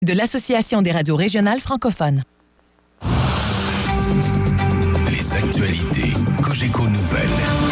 de l'Association des radios régionales francophones. Les actualités Cogeco Nouvelles.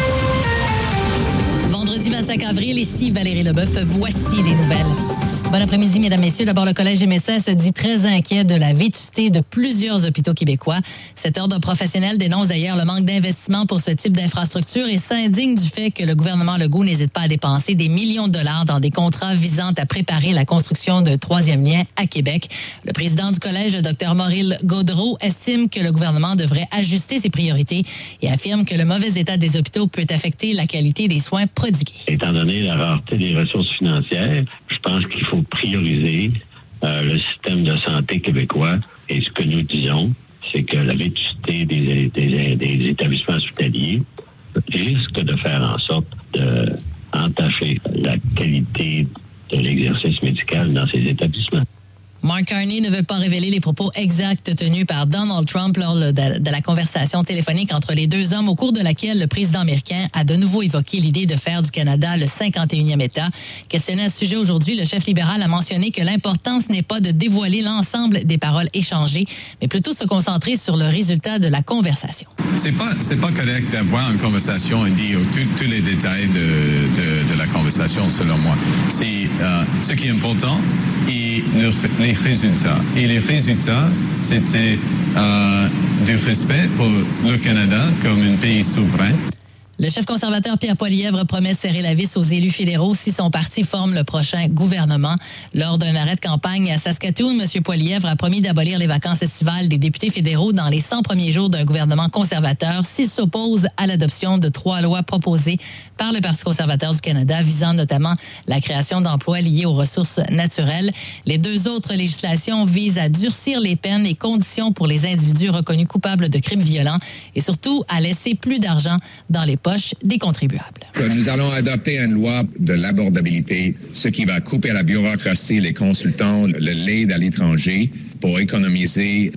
Vendredi 25 avril, ici Valérie Leboeuf, voici les nouvelles. Bon après-midi, mesdames, messieurs. D'abord, le Collège des médecins se dit très inquiet de la vétusté de plusieurs hôpitaux québécois. Cet ordre professionnel dénonce d'ailleurs le manque d'investissement pour ce type d'infrastructure et s'indigne du fait que le gouvernement Legault n'hésite pas à dépenser des millions de dollars dans des contrats visant à préparer la construction d'un troisième lien à Québec. Le président du Collège, Dr Maurille Gaudreault, estime que le gouvernement devrait ajuster ses priorités et affirme que le mauvais état des hôpitaux peut affecter la qualité des soins prodigués. Étant donné la rareté des ressources financières, je pense qu'il faut prioriser le système de santé québécois. Et ce que nous disons, c'est que la vétusté des établissements hospitaliers risque de faire en sorte d'entacher la qualité de l'exercice médical dans ces établissements. Mark Carney ne veut pas révéler les propos exacts tenus par Donald Trump lors de la conversation téléphonique entre les deux hommes, au cours de laquelle le président américain a de nouveau évoqué l'idée de faire du Canada le 51e État. Questionné à ce sujet aujourd'hui, le chef libéral a mentionné que l'importance n'est pas de dévoiler l'ensemble des paroles échangées, mais plutôt de se concentrer sur le résultat de la conversation. C'est pas correct d'avoir une conversation et dire tous les détails de la conversation, selon moi. C'est ce qui est important et les résultats. Et les résultats, c'était du respect pour le Canada comme un pays souverain. Le chef conservateur Pierre Poilievre promet de serrer la vis aux élus fédéraux si son parti forme le prochain gouvernement. Lors d'un arrêt de campagne à Saskatoon, M. Poilievre a promis d'abolir les vacances estivales des députés fédéraux dans les 100 premiers jours d'un gouvernement conservateur s'il s'oppose à l'adoption de 3 lois proposées par le Parti conservateur du Canada visant notamment la création d'emplois liés aux ressources naturelles. Les 2 autres législations visent à durcir les peines et conditions pour les individus reconnus coupables de crimes violents et surtout à laisser plus d'argent dans les poches des contribuables. Nous allons adopter une loi de l'abordabilité, ce qui va couper la bureaucratie, les consultants, l'aide à l'étranger pour économiser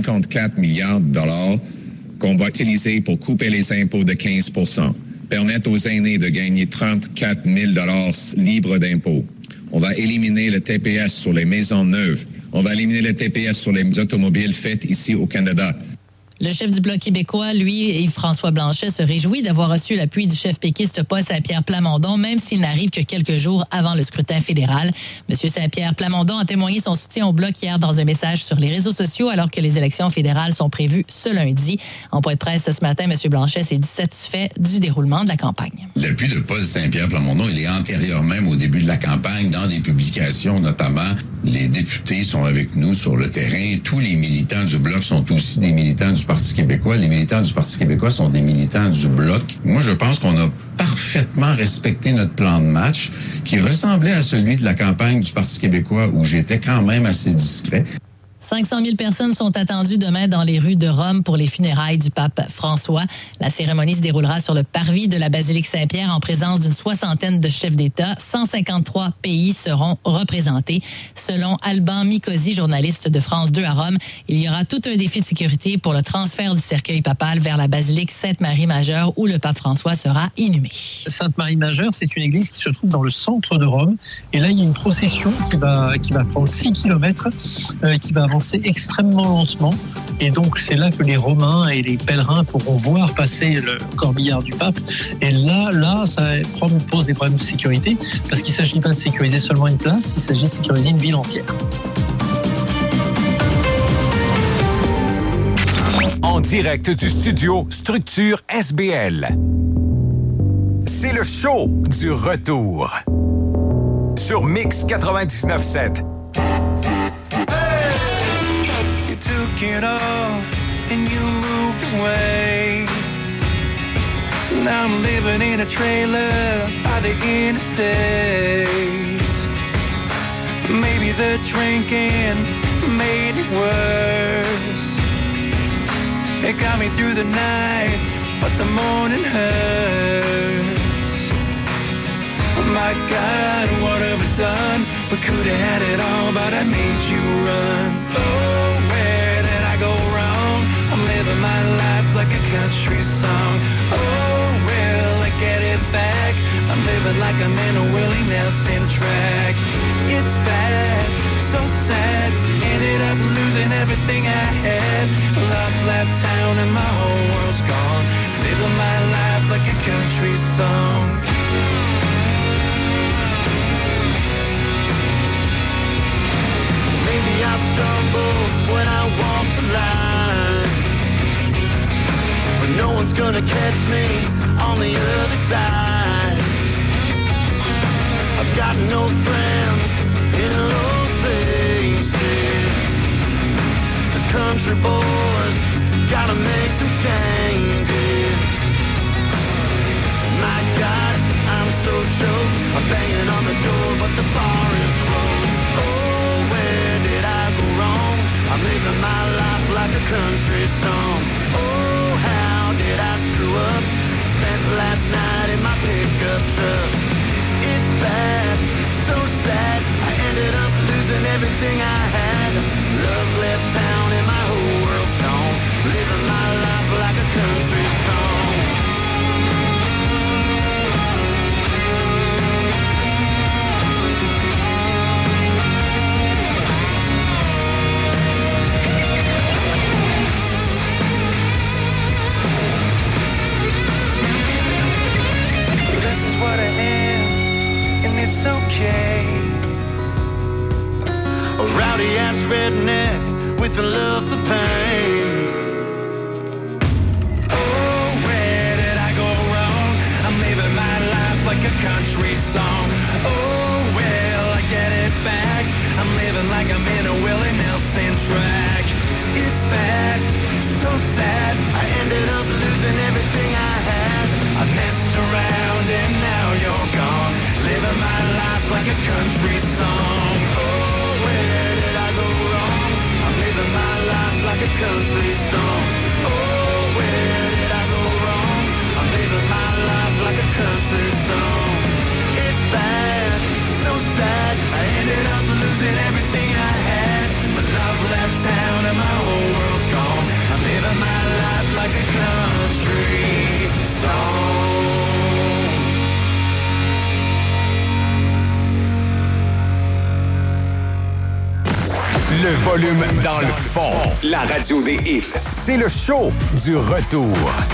54 milliards de dollars qu'on va utiliser pour couper les impôts de 15 %, permettre aux aînés de gagner 34 000 $ libres d'impôts. On va éliminer le TPS sur les maisons neuves. On va éliminer le TPS sur les automobiles faites ici au Canada. Le chef du Bloc québécois, lui, Yves-François Blanchet, se réjouit d'avoir reçu l'appui du chef péquiste Paul Saint-Pierre Plamondon, même s'il n'arrive que quelques jours avant le scrutin fédéral. M. Saint-Pierre Plamondon a témoigné son soutien au Bloc hier dans un message sur les réseaux sociaux, alors que les élections fédérales sont prévues ce lundi. En point de presse ce matin, M. Blanchet s'est dit satisfait du déroulement de la campagne. L'appui de Paul Saint-Pierre Plamondon, il est antérieur même au début de la campagne, dans des publications notamment. Les députés sont avec nous sur le terrain. Tous les militants du Bloc sont aussi des militants du Parti québécois. Les militants du Parti québécois sont des militants du Bloc. Moi, je pense qu'on a parfaitement respecté notre plan de match qui ressemblait à celui de la campagne du Parti québécois où j'étais quand même assez discret. 500 000 personnes sont attendues demain dans les rues de Rome pour les funérailles du pape François. La cérémonie se déroulera sur le parvis de la basilique Saint-Pierre en présence d'une 60aine de chefs d'État. 153 pays seront représentés. Selon Alban Mikosi, journaliste de France 2 à Rome, il y aura tout un défi de sécurité pour le transfert du cercueil papal vers la basilique Sainte-Marie-Majeure où le pape François sera inhumé. Sainte-Marie-Majeure, c'est une église qui se trouve dans le centre de Rome. Et là, il y a une procession qui va prendre 6 km, qui va avancer extrêmement lentement. Et donc, c'est là que les Romains et les pèlerins pourront voir passer le corbillard du pape. Et là, ça pose des problèmes de sécurité parce qu'il ne s'agit pas de sécuriser seulement une place, il s'agit de sécuriser une ville entière. En direct du studio Structure SBL. C'est le show du retour. Sur Mix 99.7. Took it all and you moved away. Now I'm living in a trailer by the interstate. Maybe the drinking made it worse. It got me through the night, but the morning hurts. Oh my God, what have I done? We could have had it all, but I made you run. Oh, where did I go wrong? I'm living my life like a country song. Oh, will I get it back? I'm living like I'm in a Willie Nelson track. It's bad, so sad. Ended up losing everything I had. Love left town and my whole world's gone. Living my life like a country song. Maybe I stumble when I walk the line, but no one's gonna catch me on the other side. I've got no friends in low places. As country boys, gotta make some changes. My God, I'm so choked. I'm banging on the door, but the bar is closed. Oh, where did I go wrong? I'm living my life like a country song. Oh, how did I screw up? Spent last night in my pickup truck. It's bad, so sad. I ended up losing everything I had. Love left town and my whole world's gone. Living my life like a country song. This is what I am, and it's okay. A rowdy-ass redneck with a love for pain. Oh, where did I go wrong? I'm living my life like a country song. Oh, well, I get it back. I'm living like I'm in a Willie Nelson track. It's bad, so sad. I ended up losing everything I had. I messed around and now you're gone. Living my life like a country song. Oh, where did I go wrong? I'm living my life like a country song. Oh, where did I go wrong? I'm living my life like a country song. It's bad, so sad. I ended up losing everything I had. My love left town and my whole world's gone. I'm living my life like a country song. Le volume dans le fond. La radio des hits. C'est le show du retour.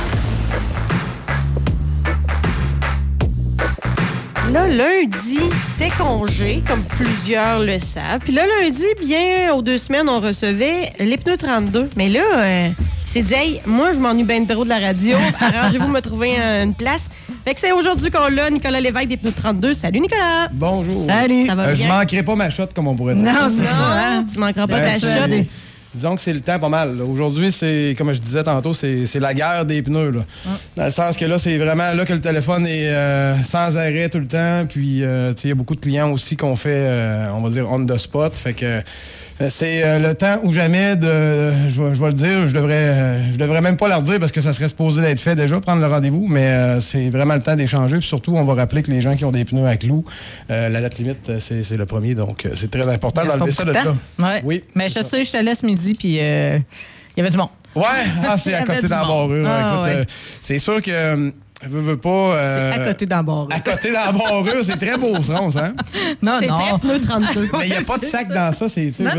Là, lundi, c'était congé, comme plusieurs le savent. Puis là, lundi, bien, aux 2 semaines, on recevait les pneus 32. Mais là, il s'est dit, hey, moi, je m'ennuie bien trop de la radio. Arrangez-vous me trouver une place. Fait que c'est aujourd'hui qu'on l'a, Nicolas Lévesque des pneus 32. Salut, Nicolas! Bonjour! Salut! Ça va bien? Je manquerai pas ma shot, comme on pourrait dire. Non, c'est ça. Hein? Tu manqueras pas ta shot. Disons que c'est le temps pas mal. Là. Aujourd'hui, c'est, comme je disais tantôt, c'est la guerre des pneus. Là. Dans le sens que là, c'est vraiment là que le téléphone est sans arrêt tout le temps. Puis, il y a beaucoup de clients aussi qu'on fait, on va dire, on the spot. Fait que c'est le temps ou jamais de... Je vais le dire, je devrais même pas leur dire parce que ça serait supposé d'être fait déjà, prendre le rendez-vous. Mais c'est vraiment le temps d'échanger. Puis surtout, on va rappeler que les gens qui ont des pneus à clous, la date limite, c'est le 1er. Donc, c'est très important d'enlever ça de là. Ouais. Oui. Mais je sais, je te laisse midi. Puis il y avait du monde. Ouais, c'est à côté d'Embarrure. Écoute, c'est sûr que veux pas. C'est à côté d'Embarrure. À côté d'Embarrure, c'est très beau, ce ronce, hein? Non, c'est très pneu 32. Mais il n'y a pas de sac dans ça. C'est, non,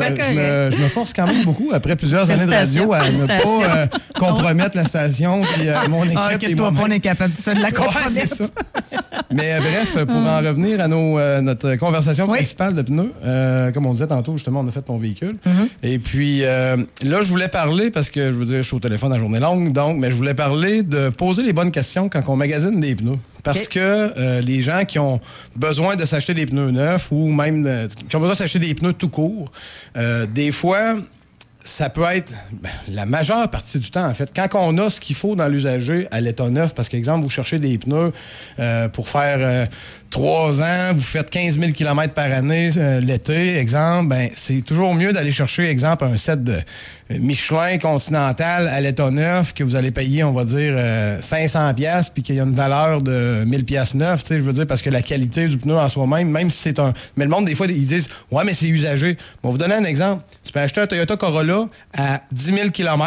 je me force quand même beaucoup, après plusieurs années de radio, à ne pas compromettre la station puis mon équipe. Et toi, on est capable de la compromettre. Ouais, c'est ça. Mais bref, pour en revenir à notre conversation principale de pneus, comme on disait tantôt, justement, on a fait mon véhicule. Et puis, là, je voulais parler, parce que, je veux dire, je suis au téléphone à journée longue, mais je voulais parler de poser les bonnes questions quand on magasine des pneus. Parce que les gens qui ont besoin de s'acheter des pneus neufs ou même qui ont besoin de s'acheter des pneus tout court, des fois... Ça peut être la majeure partie du temps, en fait. Quand on a ce qu'il faut dans l'usager à l'état neuf, parce qu'exemple, vous cherchez des pneus pour faire 3 ans, vous faites 15 000 km par année l'été, exemple, c'est toujours mieux d'aller chercher, exemple, un set de Michelin Continental à l'état neuf que vous allez payer, on va dire, 500$, puis qu'il y a une valeur de 1000$ neuf, tu sais, je veux dire, parce que la qualité du pneu en soi-même, même si c'est un... Mais le monde, des fois, ils disent, ouais, mais c'est usagé. On va vous donner un exemple. Tu peux acheter un Toyota Corolla à 10 000 km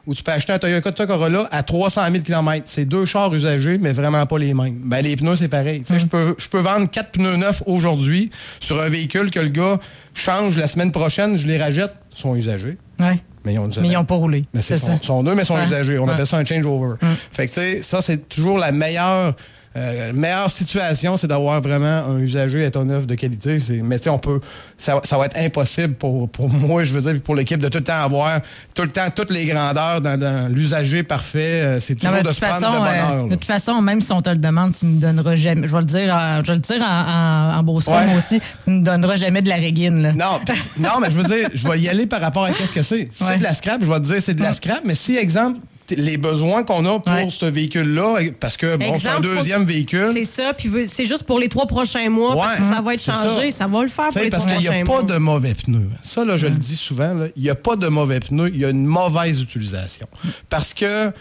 ou tu peux acheter un Toyota Corolla à 300 000 km. C'est 2 chars usagés, mais vraiment pas les mêmes. Ben, les pneus, c'est pareil. Tu sais, je peux vendre 4 pneus neufs aujourd'hui sur un véhicule que le gars change la semaine prochaine, je les rachète, ils sont usagés. Ouais. Mais ils n'ont pas roulé. Mais sont neufs, mais sont usagés. On appelle ça un changeover. Fait que, tu sais, ça, c'est toujours la meilleure situation, c'est d'avoir vraiment un usager à ton neuf de qualité. Mais tu sais, ça va être impossible pour moi, je veux dire, pour l'équipe, de tout le temps avoir toutes les grandeurs dans l'usager parfait. C'est toujours de se prendre de bonheur. De toute façon, même si on te le demande, tu ne donneras jamais. Je vais le dire en beau soin, moi aussi. Tu ne donneras jamais de la régine. Là. Non, mais je veux dire, je vais y aller par rapport à qu'est-ce que c'est. Si c'est de la scrap, je vais te dire c'est de la scrap. Mais si, exemple, les besoins qu'on a pour ce véhicule-là, parce que c'est un deuxième véhicule. C'est ça, puis c'est juste pour les 3 prochains mois, parce que ça va être changé, ça va le faire pour les 3 prochains mois. Parce qu'il n'y a pas de mauvais pneus. Ça, là, je le dis souvent, il n'y a pas de mauvais pneus, il y a une mauvaise utilisation. Parce que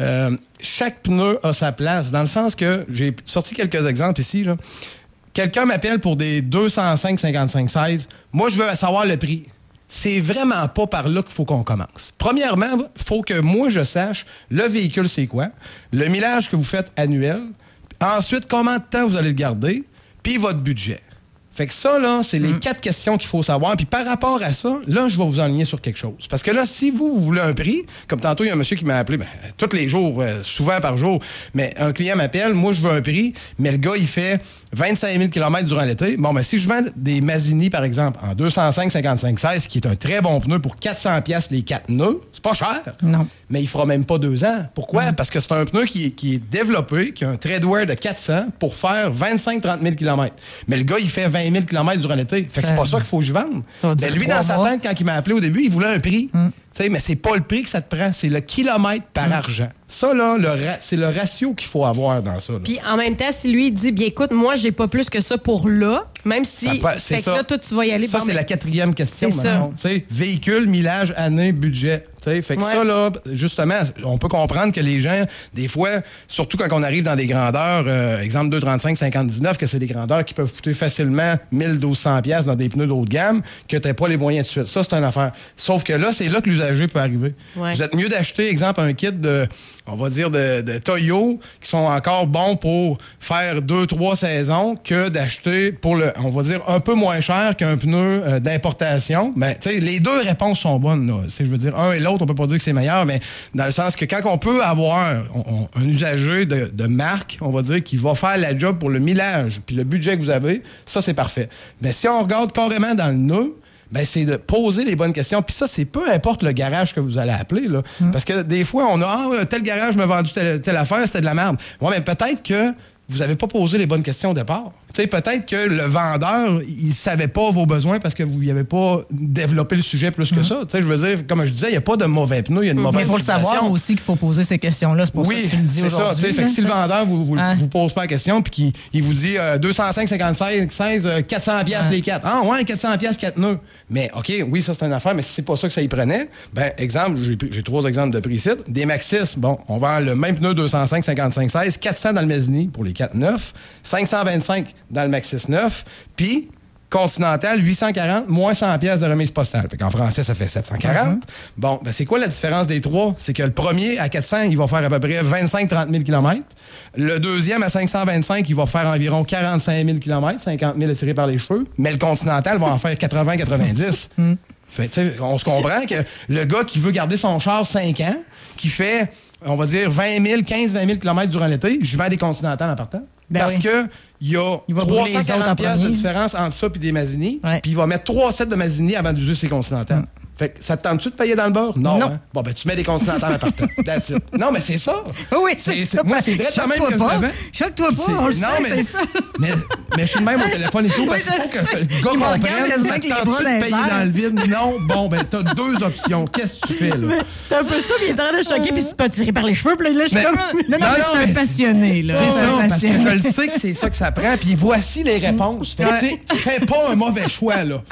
chaque pneu a sa place, dans le sens que j'ai sorti quelques exemples ici, là. Quelqu'un m'appelle pour des 205 55-16. Moi, je veux savoir le prix. C'est vraiment pas par là qu'il faut qu'on commence. Premièrement, il faut que moi, je sache le véhicule, c'est quoi, le millage que vous faites annuel, ensuite, combien de temps vous allez le garder, puis votre budget. Fait que ça, là, c'est les 4 questions qu'il faut savoir. Puis par rapport à ça, là, je vais vous enligner sur quelque chose. Parce que là, si vous voulez un prix, comme tantôt, il y a un monsieur qui m'a appelé tous les jours, souvent par jour, mais un client m'appelle, moi, je veux un prix, mais le gars, il fait 25 000 km durant l'été. Bon, si je vends des Mazzini, par exemple, en 205 55-16, qui est un très bon pneu pour 400 $ les 4 nœuds, c'est pas cher. Non. Mais il fera même pas 2 ans. Pourquoi? Parce que c'est un pneu qui est développé, qui a un treadwear de 400 pour faire 25-30 000 km. Mais le gars, il fait 20 000 km durant l'été. Fait que c'est pas ça qu'il faut que je vende. Mais lui, dans sa tête, quand il m'a appelé au début, il voulait un prix. Mais c'est pas le prix que ça te prend, c'est le kilomètre par argent. Ça, là, c'est le ratio qu'il faut avoir dans ça. Puis en même temps, si lui, il dit, bien écoute, moi, j'ai pas plus que ça pour là, même si. C'est ça. Que là, toi, tu vas y aller. Ça, c'est la 4e question. Véhicule, millage, année, budget. Fait que ça, là, justement, on peut comprendre que les gens, des fois, surtout quand on arrive dans des grandeurs, exemple 235, 50-19, que c'est des grandeurs qui peuvent coûter facilement 1200 $ dans des pneus d'haut de gamme, que t'as pas les moyens de suite. Ça, c'est une affaire. Sauf que là, c'est là que l'usager peut arriver. Ouais. Vous êtes mieux d'acheter, exemple, un kit on va dire, de Toyo, qui sont encore bons pour faire 2-3 saisons, que d'acheter pour on va dire, un peu moins cher qu'un pneu d'importation. Ben, tu sais, les deux réponses sont bonnes, là. Je veux dire, un et l'autre, on peut pas dire que c'est meilleur, mais dans le sens que quand on peut avoir un usager de marque, on va dire, qui va faire la job pour le millage, puis le budget que vous avez, ça, c'est parfait. Mais si on regarde carrément dans le nœud, ben c'est de poser les bonnes questions. Puis ça, c'est peu importe le garage que vous allez appeler, là. Parce que des fois, on a tel garage m'a vendu telle affaire, c'était de la merde. Ouais, mais peut-être que vous n'avez pas posé les bonnes questions au départ. T'sais, peut-être que le vendeur, il ne savait pas vos besoins parce que vous n'y avez pas développé le sujet plus que ça. Je veux dire, comme je disais, il n'y a pas de mauvais pneus, il y a une mauvaise utilisation. Mais il faut le savoir aussi qu'il faut poser ces questions-là. C'est pour ça que tu le dis aujourd'hui. Oui, c'est ça. Fait que si le vendeur vous pose pas la question puis qu'il vous dit 205, 55, 16, 400 $ les 4. Ah ouais, 400 $ 4 nœuds. Mais OK, oui, ça c'est une affaire, mais si c'est pas ça que ça y prenait, ben exemple, j'ai 3 exemples de prix ici. Des Maxxis, bon, on vend le même pneu 205, 55, 16, 400 dans le Mazzini pour les 4 neufs, 525 dans le Maxxis 9, puis Continental, 840, moins 100 $ de remise postale. Fait qu'en français, ça fait 740. Bon, ben c'est quoi la différence des 3? C'est que le premier, à 400, il va faire à peu près 25-30 000 km. Le deuxième, à 525, il va faire environ 45 000 km, 50 000 attirés par les cheveux. Mais le Continental va en faire 80-90. Fait, on se comprend que le gars qui veut garder son char 5 ans, qui fait, on va dire, 15-20 000 km durant l'été, je vends des Continentales en partant. Parce que il y a 340 $ de différence entre ça et des Mazzini. Puis il va mettre 3 sets de Mazzini avant d'user ses Continentales. Fait que ça te tente-tu de payer dans le beurre? Non. Hein? Bon, ben, tu mets des Continentales en partant. That's it. Non, mais c'est ça. Oui, c'est ça. Moi, c'est vrai quand même que je le vends. Choque-toi pas, on le sait, c'est ça. Mais je suis de même au téléphone et tout, parce qu'il faut que le gars comprenne, ça te tente-tu de payer dans le vide? Non. Bon, ben, t'as 2 options. Qu'est-ce que tu fais, là? C'est un peu ça, puis il est en train de choquer, puis il se pas tiré par les cheveux, puis là, je suis comme... Non, c'est un passionné, là. C'est ça, parce que je le sais que c'est ça que ça prend, puis voici les réponses. Fait que, tu sais, fais pas un mauvais choix, là.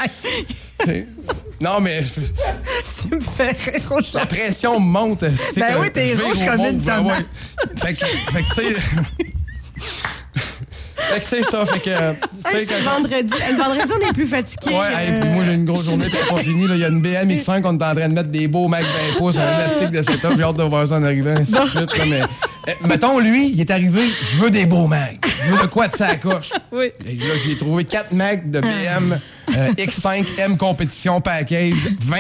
Non, mais... Tu me fais rire au la pression me monte. Ben oui, t'es rouge comme une tomate. Fait que tu sais... Fait que c'est ça. Fait que Hey, c'est vendredi. Le vendredi, on est plus fatigué. Ouais, puis moi, j'ai une grosse journée, puis elle n'est pas finie. Il y a une BM X5, on est en train de mettre des beaux Mac 20 pouces, un élastique de setup. J'ai hâte de voir ça en arrivant, ainsi de suite. Là, mais, mettons, lui, il est arrivé, je veux des beaux Macs. Je veux de quoi de sa coche. Oui. Et là, j'ai trouvé 4 Macs de BM X5 M Compétition Package, 20